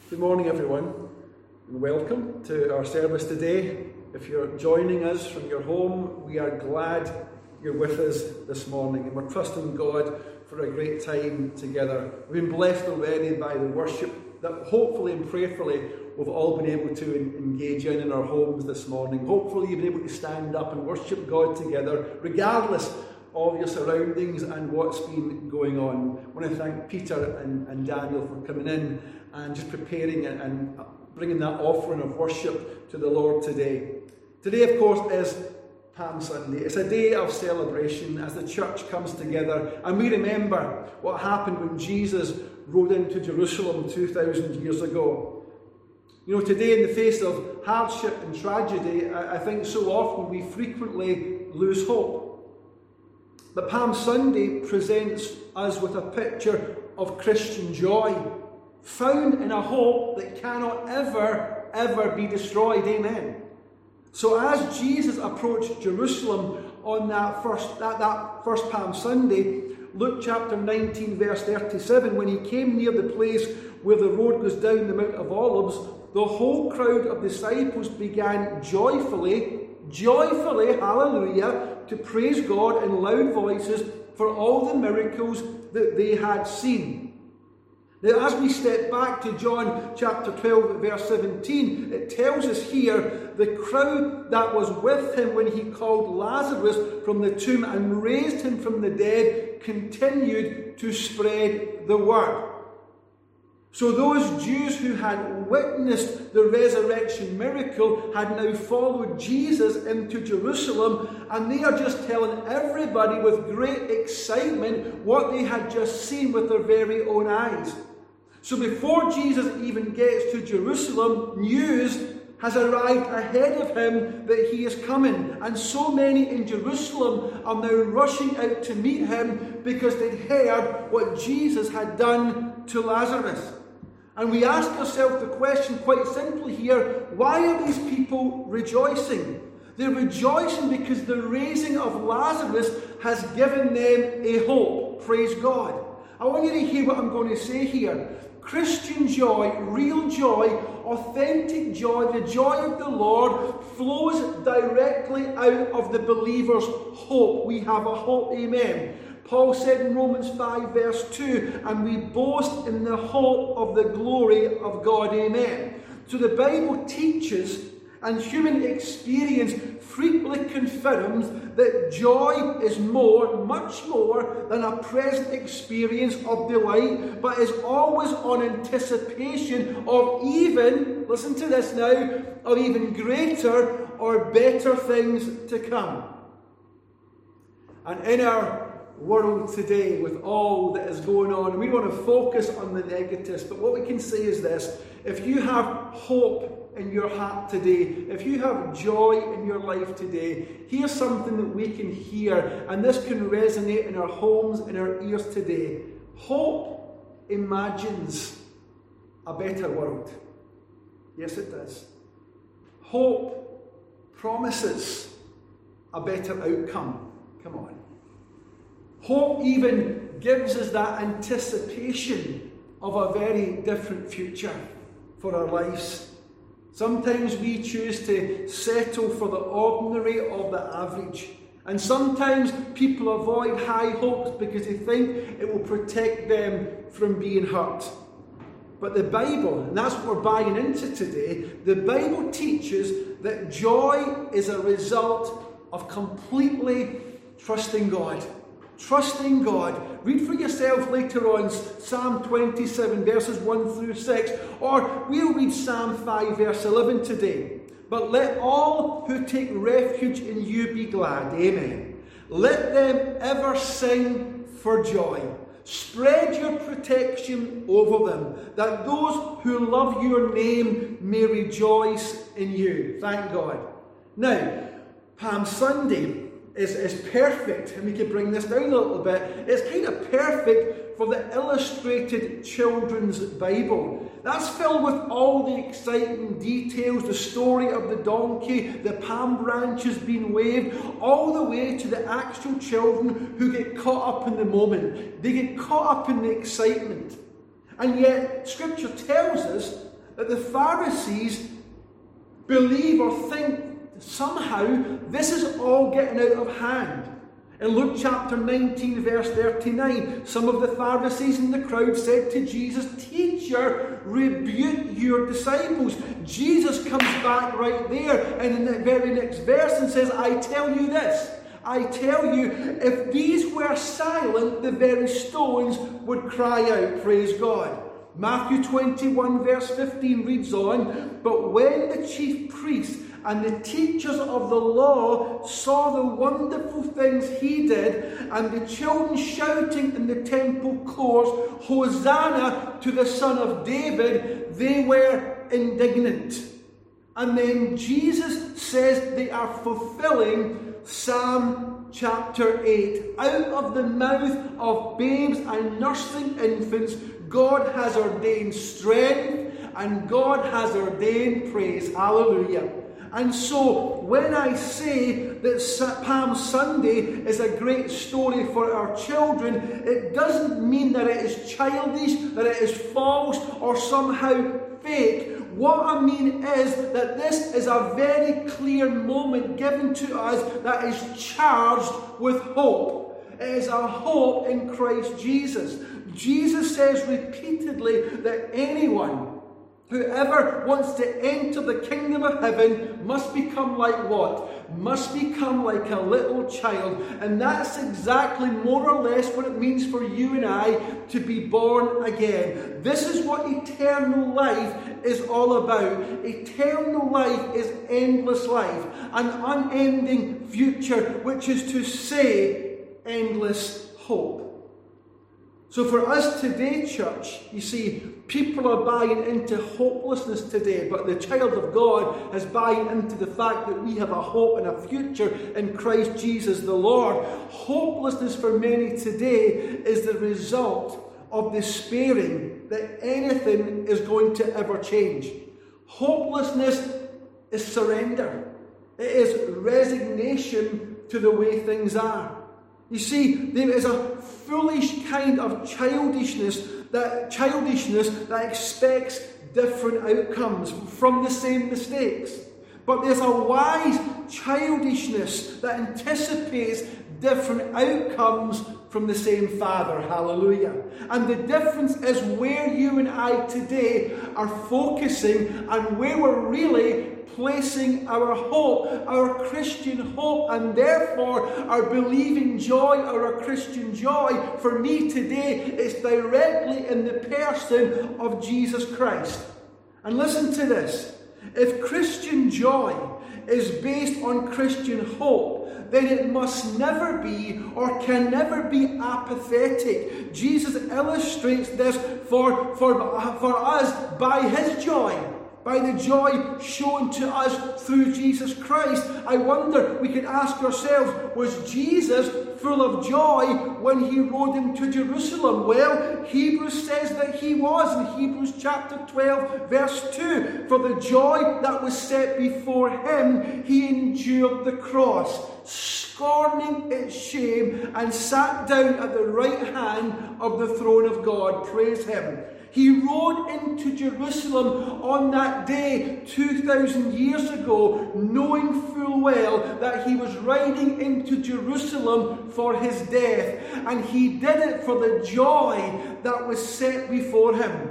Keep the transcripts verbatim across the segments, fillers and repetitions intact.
Good morning, everyone, and welcome to our service today. If you're joining us from your home, we are glad you're with us this morning, and we're trusting God for a great time together. We've been blessed already by the worship that hopefully and prayerfully we've all been able to engage in in our homes this morning. Hopefully you've been able to stand up and worship God together, regardless of your surroundings and what's been going on. I want to thank Peter and, and Daniel for coming in and just preparing and, and bringing that offering of worship to the Lord today. Today, of course, is Palm Sunday. It's a day of celebration as the church comes together and we remember what happened when Jesus rode into Jerusalem two thousand years ago. You know, today in the face of hardship and tragedy, I, I think so often we frequently lose hope. But Palm Sunday presents us with a picture of Christian joy, found in a hope that cannot ever, ever be destroyed. Amen. So as Jesus approached Jerusalem on that first, that, that first Palm Sunday, Luke chapter nineteen, verse thirty-seven, when he came near the place where the road goes down the Mount of Olives, the whole crowd of disciples began joyfully, joyfully, hallelujah, to praise God in loud voices for all the miracles that they had seen. Now, as we step back to John chapter twelve, verse seventeen, it tells us here the crowd that was with him when he called Lazarus from the tomb and raised him from the dead continued to spread the word. So those Jews who had witnessed the resurrection miracle had now followed Jesus into Jerusalem, and they are just telling everybody with great excitement what they had just seen with their very own eyes. So before Jesus even gets to Jerusalem, news has arrived ahead of him that he is coming. And so many in Jerusalem are now rushing out to meet him because they'd heard what Jesus had done to Lazarus. And we ask ourselves the question quite simply here, why are these people rejoicing? They're rejoicing because the raising of Lazarus has given them a hope. Praise God. I want you to hear what I'm going to say here. Christian joy, real joy, authentic joy, the joy of the Lord flows directly out of the believer's hope. We have a hope, amen. Paul said in Romans five verse two, and we boast in the hope of the glory of God, amen. So the Bible teaches, and human experience frequently confirms, that joy is more, much more than a present experience of delight, but is always on anticipation of even, listen to this now, of even greater or better things to come. And in our world today, with all that is going on, we want to focus on the negatives, but what we can say is this: if you have hope in your heart today, if you have joy in your life today, here's something that we can hear, and this can resonate in our homes, in our ears today. Hope imagines a better world. Yes, it does. Hope promises a better outcome. Come on. Hope even gives us that anticipation of a very different future for our lives. Sometimes we choose to settle for the ordinary or the average. And sometimes people avoid high hopes because they think it will protect them from being hurt. But the Bible, and that's what we're buying into today, the Bible teaches that joy is a result of completely trusting God. Trusting God. Read for yourself later on Psalm twenty-seven verses one through six, or we'll read Psalm five verse eleven today. But let all who take refuge in you be glad. Amen. Let them ever sing for joy. Spread your protection over them, that those who love your name may rejoice in you. Thank God. Now, Palm Sunday Is, is perfect, and we can bring this down a little bit. It's kind of perfect for the illustrated children's Bible. That's filled with all the exciting details, the story of the donkey, the palm branches being waved, all the way to the actual children who get caught up in the moment. They get caught up in the excitement. And yet, Scripture tells us that the Pharisees believe or think somehow this is all getting out of hand. In Luke chapter nineteen, verse thirty-nine, some of the Pharisees in the crowd said to Jesus, "Teacher, rebuke your disciples." Jesus comes back right there and in the very next verse and says, "I tell you this, I tell you, if these were silent, the very stones would cry out." Praise God. Matthew twenty-one, verse fifteen reads on, "But when the chief priests and the teachers of the law saw the wonderful things he did, and the children shouting in the temple courts, 'Hosanna to the Son of David,' they were indignant." And then Jesus says they are fulfilling Psalm chapter eight. Out of the mouth of babes and nursing infants, God has ordained strength and God has ordained praise. Hallelujah. And so, when I say that Palm Sunday is a great story for our children, it doesn't mean that it is childish, that it is false, or somehow fake. What I mean is that this is a very clear moment given to us that is charged with hope. It is a hope in Christ Jesus. Jesus says repeatedly that anyone, whoever wants to enter the kingdom of heaven must become like what? Must become like a little child. And that's exactly more or less what it means for you and I to be born again. This is what eternal life is all about. Eternal life is endless life, an unending future, which is to say, endless hope. So for us today, church, you see, people are buying into hopelessness today, but the child of God is buying into the fact that we have a hope and a future in Christ Jesus the Lord. Hopelessness for many today is the result of despairing that anything is going to ever change. Hopelessness is surrender. It is resignation to the way things are. You see, there is a foolish kind of childishness that childishness that expects different outcomes from the same mistakes. But there's a wise childishness that anticipates different outcomes from the same Father. Hallelujah. And the difference is where you and I today are focusing and where we're really placing our hope, our Christian hope, and therefore our believing joy, or our Christian joy. For me today, it's directly in the person of Jesus Christ. And listen to this. If Christian joy is based on Christian hope, then it must never be or can never be apathetic. Jesus illustrates this for, for, for us by his joy. By the joy shown to us through Jesus Christ. I wonder, we could ask ourselves, was Jesus full of joy when he rode into Jerusalem? Well, Hebrews says that he was in Hebrews chapter twelve, verse two. For the joy that was set before him, he endured the cross, scorning its shame, and sat down at the right hand of the throne of God. Praise him. He rode into Jerusalem on that day two thousand years ago, knowing full well that he was riding into Jerusalem for his death. And he did it for the joy that was set before him.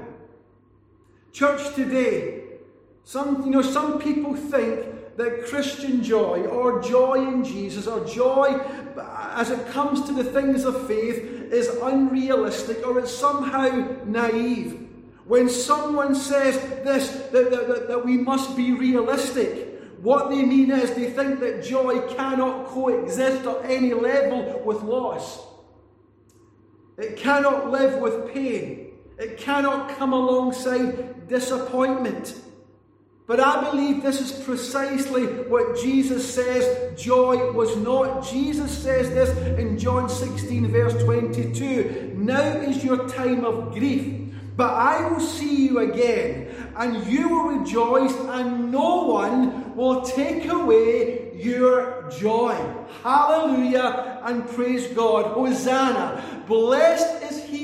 Church today, some, you know, some people think that Christian joy, or joy in Jesus, or joy as it comes to the things of faith, is unrealistic, or it's somehow naive. When someone says this, that, that, that we must be realistic, what they mean is they think that joy cannot coexist at any level with loss. It cannot live with pain. It cannot come alongside disappointment. But I believe this is precisely what Jesus says joy was not. Jesus says this in John sixteen, verse twenty-two. Now is your time of grief, but I will see you again, and you will rejoice, and no one will take away your joy. Hallelujah, and praise God. Hosanna. Blessed is he who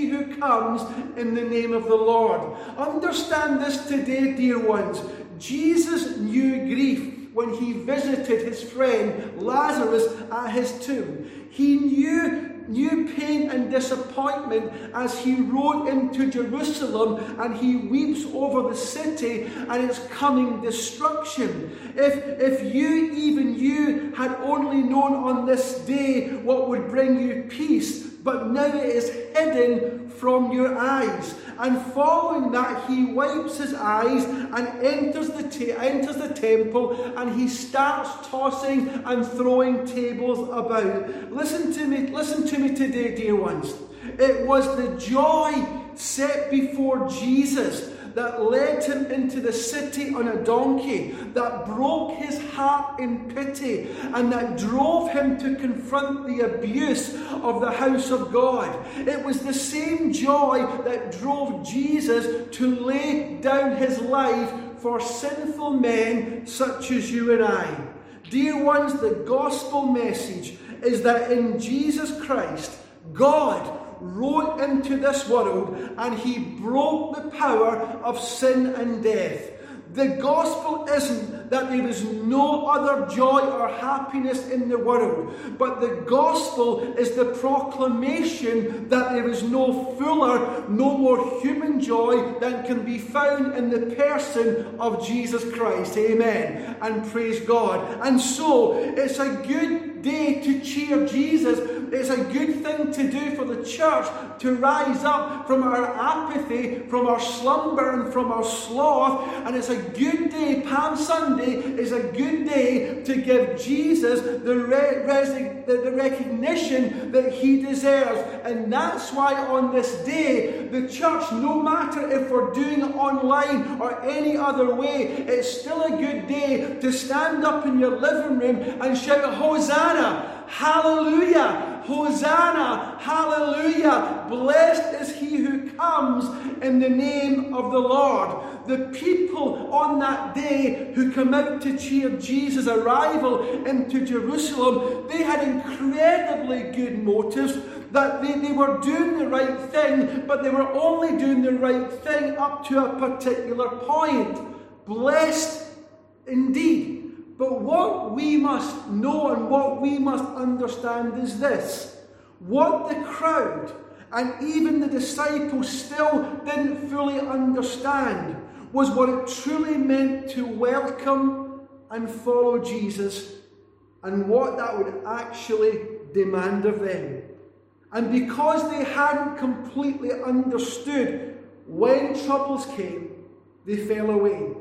comes in the name of the Lord. Understand this today, dear ones. Jesus knew grief when he visited his friend Lazarus at his tomb. He knew New pain and disappointment as he rode into Jerusalem and he weeps over the city and its coming destruction. If, if you, even you, had only known on this day what would bring you peace, but now it is hidden from your eyes. And following that, he wipes his eyes and enters the, ta- enters the temple, and he starts tossing and throwing tables about. Listen to me, listen to me today, dear ones. It was the joy set before Jesus that led him into the city on a donkey, that broke his heart in pity, and that drove him to confront the abuse of the house of God. It was the same joy that drove Jesus to lay down his life for sinful men such as you and I. Dear ones, the gospel message is that in Jesus Christ, God rode into this world and he broke the power of sin and death. The gospel isn't that there is no other joy or happiness in the world, but the gospel is the proclamation that there is no fuller, no more human joy than can be found in the person of Jesus Christ. Amen. And praise God. And so, it's a good day to cheer Jesus. It's a good thing to do for the church to rise up from our apathy, from our slumber and from our sloth. And it's a good day, Palm Sunday is a good day to give Jesus the, re- resi- the, the recognition that he deserves. And that's why on this day, the church, no matter if we're doing it online or any other way, it's still a good day to stand up in your living room and shout, Hosanna, hallelujah. Hosanna, hallelujah, blessed is he who comes in the name of the Lord. The people on that day who come out to cheer Jesus' arrival into Jerusalem, they had incredibly good motives, that they, they were doing the right thing, but they were only doing the right thing up to a particular point. Blessed indeed. But what we must know and what we must understand is this. What the crowd and even the disciples still didn't fully understand was what it truly meant to welcome and follow Jesus and what that would actually demand of them. And because they hadn't completely understood, when troubles came, they fell away.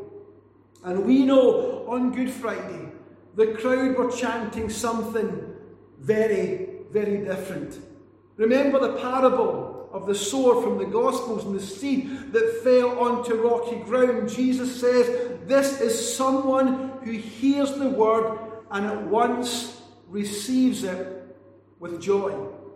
And we know on Good Friday, the crowd were chanting something very, very different. Remember the parable of the sower from the Gospels and the seed that fell onto rocky ground. Jesus says, this is someone who hears the word and at once receives it with joy.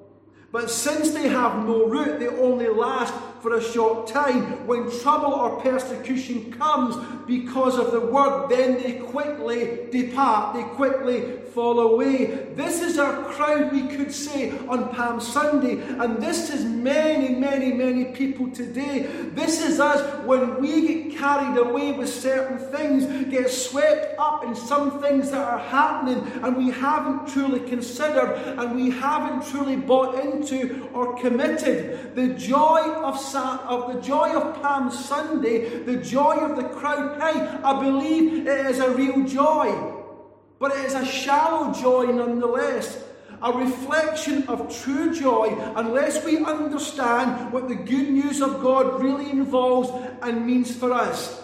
But since they have no root, they only last for a short time. When trouble or persecution comes because of the word, then they quickly depart, they quickly fall away. This is our crowd, we could say, on Palm Sunday, and this is many, many, many people today. This is us when we get carried away with certain things, get swept up in some things that are happening, and we haven't truly considered, and we haven't truly bought into or committed. The joy of of the joy of Palm Sunday, the joy of the crowd, hey, I believe it is a real joy, but it is a shallow joy nonetheless. A reflection of true joy, unless we understand what the good news of God really involves and means for us.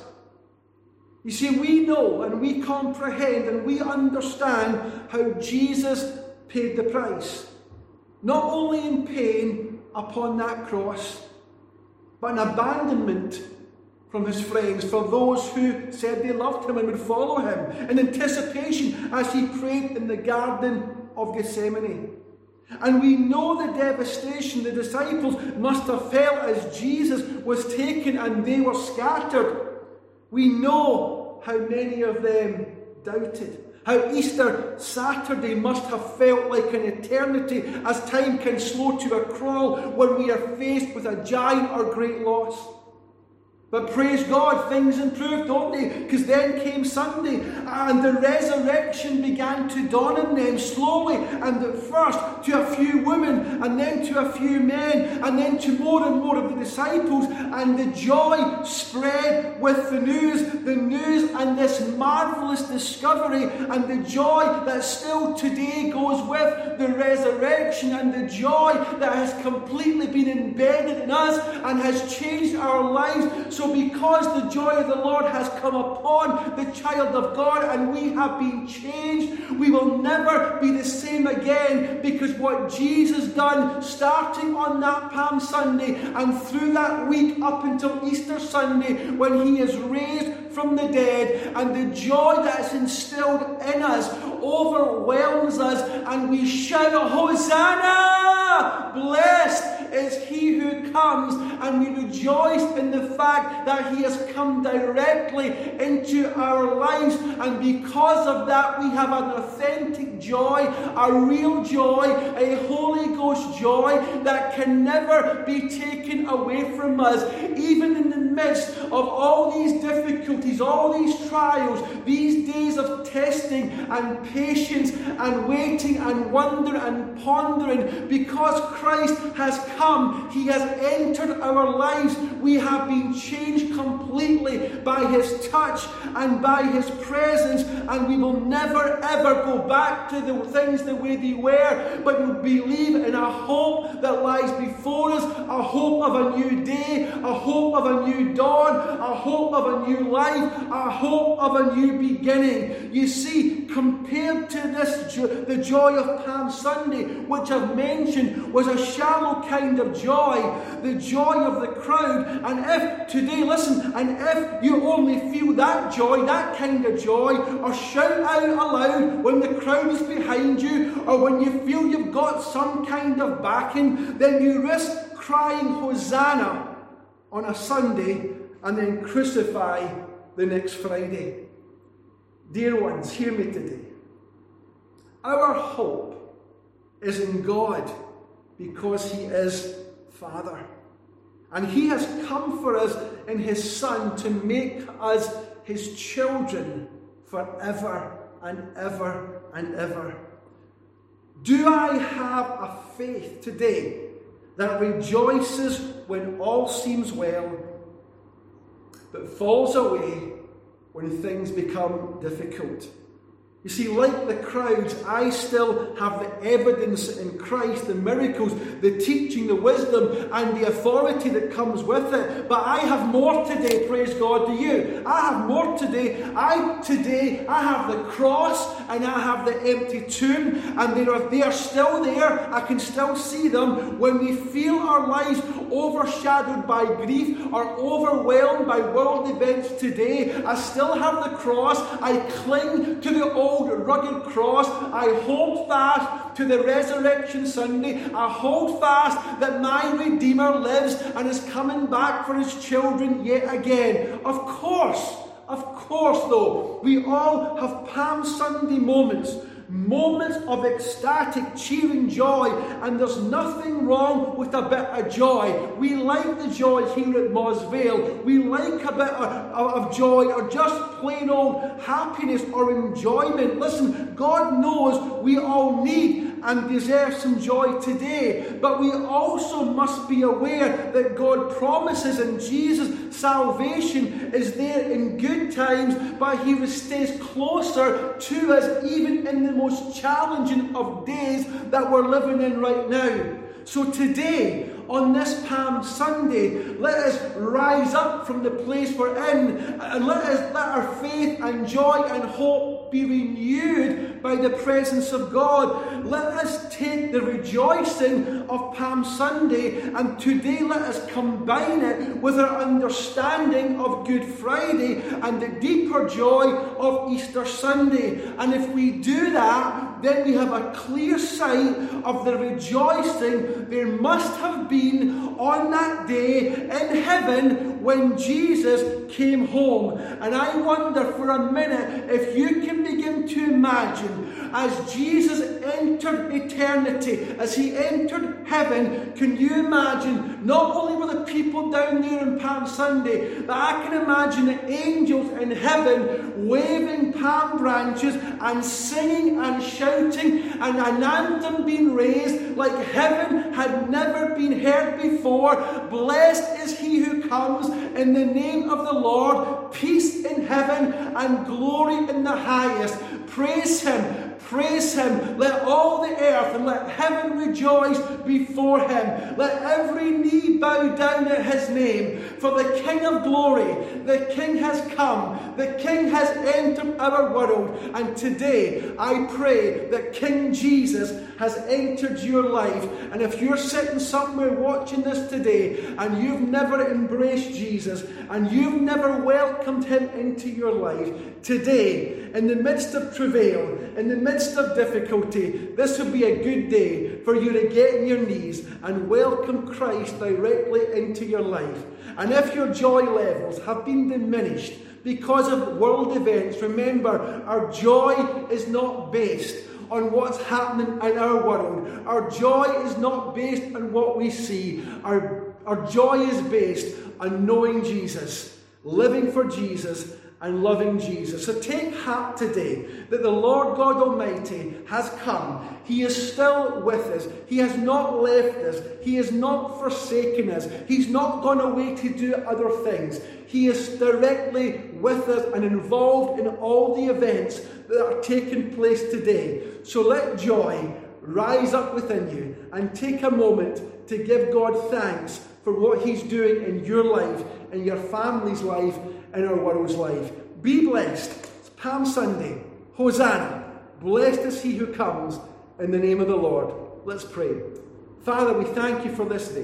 You see, we know and we comprehend and we understand how Jesus paid the price. Not only in pain upon that cross, but an abandonment from his friends for those who said they loved him and would follow him, in anticipation as he prayed in the Garden of Gethsemane. And we know the devastation the disciples must have felt as Jesus was taken and they were scattered. We know how many of them doubted. How Easter Saturday must have felt like an eternity, as time can slow to a crawl when we are faced with a giant or great loss. But praise God, things improved, don't they? Because then came Sunday, and the resurrection began to dawn on them slowly, and at first to a few women, and then to a few men, and then to more and more of the disciples, and the joy spread with the news, the news and this marvellous discovery, and the joy that still today goes with the resurrection, and the joy that has completely been embedded in us and has changed our lives. So because the joy of the Lord has come upon the child of God and we have been changed, we will never be the same again, because what Jesus done starting on that Palm Sunday and through that week up until Easter Sunday, when he is raised from the dead, and the joy that is instilled in us overwhelms us, and we shout, Hosanna! Blessed is he who comes, and we rejoice in the fact that he has come directly into our lives, and because of that we have an authentic joy, a real joy, a Holy Ghost joy that can never be taken away from us, even in the midst of all these difficulties, all these trials, these days of testing and patience and waiting and wonder and pondering. Because Christ has come, he has entered our lives, we have been changed completely by his touch and by his presence, and we will never ever go back to the things the way they were, but we believe in a hope that lies before us, a hope of a new day, a hope of a new dawn, a hope of a new life, a hope of a new beginning. You see, compared to this, jo- the joy of Palm Sunday, which I've mentioned, was a shallow kind of joy, the joy of the crowd. And if today, listen, and if you only feel that joy, that kind of joy, or shout out aloud when the crowd is behind you, or when you feel you've got some kind of backing, then you risk crying Hosanna on a Sunday and then crucify the next Friday. Dear ones, hear me today. Our hope is in God, because he is Father. And he has come for us in his Son to make us his children forever and ever and ever. Do I have a faith today that rejoices when all seems well, but falls away when things become difficult? You see, like the crowds, I still have the evidence in Christ, the miracles, the teaching, the wisdom, and the authority that comes with it. But I have more today, praise God, to you. I have more today. I today, I have the cross, and I have the empty tomb, and they are, they are still there. I can still see them. When we feel our lives overshadowed by grief or overwhelmed by world events today, I still have the cross. I cling to the old rugged cross. I hold fast to the resurrection Sunday. I hold fast that my Redeemer lives and is coming back for his children yet again. Of course, of course though, we all have Palm Sunday moments. Moments of ecstatic, cheering joy, and there's nothing wrong with a bit of joy. We like the joy here at Moss Vale. We like a bit of, of joy, or just plain old happiness or enjoyment. Listen, God knows we all need and deserve some joy today, but we also must be aware that God promises in Jesus salvation is there in good times, but he stays closer to us even in the most challenging of days that we're living in right now. So today, on this Palm Sunday, let us rise up from the place we're in, and let us let our faith and joy and hope be renewed by the presence of God. Let us take the rejoicing of Palm Sunday, and today let us combine it with our understanding of Good Friday and the deeper joy of Easter Sunday. And if we do that, then we have a clear sight of the rejoicing there must have been on that day in heaven when Jesus came home. And I wonder for a minute if you can begin to imagine as Jesus entered eternity, as he entered heaven, can you imagine not only were the people down there on Palm Sunday, but I can imagine the angels in heaven waving palm branches and singing and shouting, and an anthem being raised like heaven had never been heard before. Blessed is he who comes in the name of the Lord, peace in heaven and glory in the highest. Praise him. Praise him. Let all the earth and let heaven rejoice before him. Let every knee bow down at his name. For the King of glory, the King has come. The King has entered our world. And today I pray that King Jesus has entered your life. And if you're sitting somewhere watching this today and you've never embraced Jesus and you've never welcomed him into your life, today, in the midst of travail, in the midst of difficulty, this would be a good day for you to get on your knees and welcome Christ directly into your life. And if your joy levels have been diminished because of world events, remember, our joy is not based on what's happening in our world. Our joy is not based on what we see. Our, our joy is based on knowing Jesus, living for Jesus, and loving Jesus. So take heart today that the Lord God Almighty has come. He is still with us. He has not left us. He has not forsaken us. He's not gone away to do other things. He is directly with us and involved in all the events that are taking place today. So let joy rise up within you and take a moment to give God thanks for what he's doing in your life, in your family's life, in our world's life. Be blessed. It's Palm Sunday. Hosanna. Blessed is he who comes in the name of the Lord. Let's pray. Father, we thank you for this day.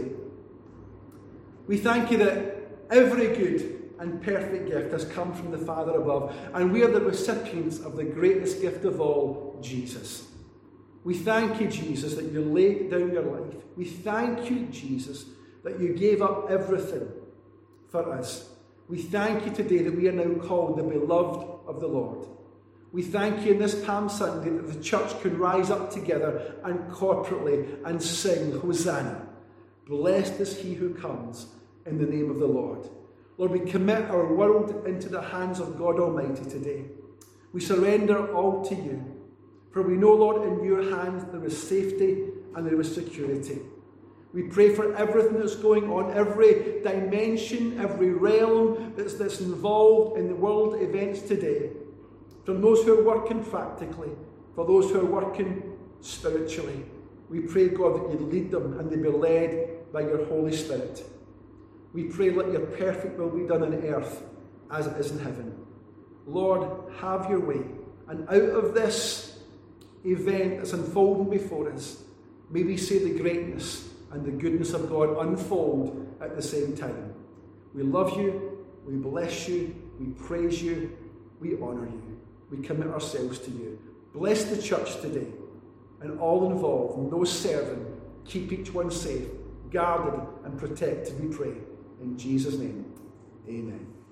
We thank you that every good and perfect gift has come from the Father above, and we are the recipients of the greatest gift of all, Jesus. We thank you, Jesus, that you laid down your life. We thank you, Jesus, that you gave up everything for us. We thank you today that we are now called the beloved of the Lord. We thank you in this Palm Sunday that the church can rise up together and corporately and sing Hosanna. Blessed is he who comes in the name of the Lord. Lord, we commit our world into the hands of God Almighty today. We surrender all to you. For we know, Lord, in your hands there is safety and there is security. We pray for everything that's going on, every dimension, every realm that's, that's involved in the world events today. From those who are working practically, for those who are working spiritually. We pray, God, that you lead them and they be led by your Holy Spirit. We pray, let your perfect will be done on earth as it is in heaven. Lord, have your way. And out of this event that's unfolding before us, may we see the greatness and the goodness of God unfold at the same time. We love you, we bless you, we praise you, we honour you. We commit ourselves to you. Bless the church today and all involved, and those serving. Keep each one safe, guarded and protected, we pray. In Jesus' name, amen.